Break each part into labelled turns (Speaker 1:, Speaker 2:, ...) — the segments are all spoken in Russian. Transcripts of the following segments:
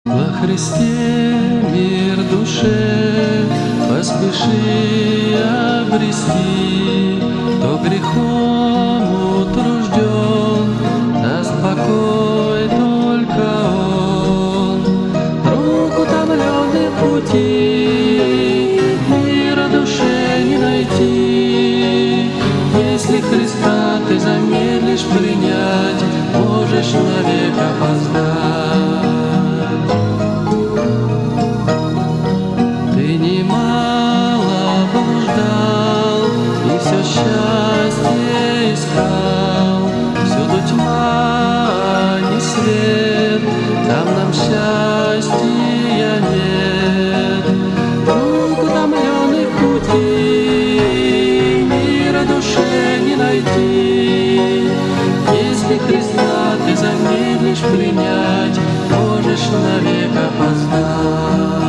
Speaker 1: Во Христе мир душе поспеши обрести, кто грехом утружден, даст покой только Он. Друг утомленный пути, мира душе не найти. Если Христа ты замедлишь принять, можешь навек опоздать. Все счастье искал, всюду тьма, а не свет, там нам счастья нет. Друг утомленный в пути, мира душе не найти. Если Христа ты замедлишь принять, можешь навек опоздать.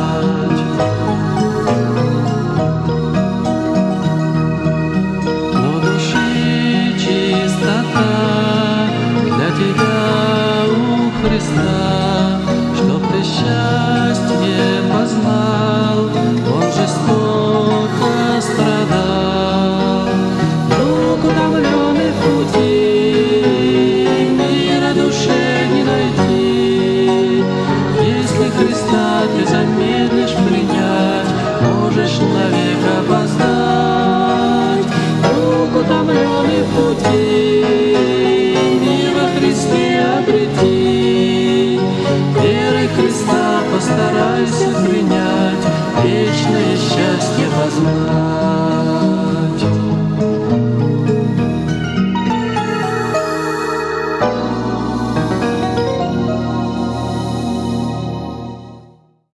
Speaker 1: Христа, чтоб ты счастье познал, Он жестоко страдал. Друг утомленный в пути, мира душе не найти. Если Христа ты замедлишь принять, можешь навек опоздать. Друг утомленный в пути, мир во Христе обрети. Верой Христа постарайся принять, вечное счастье познать.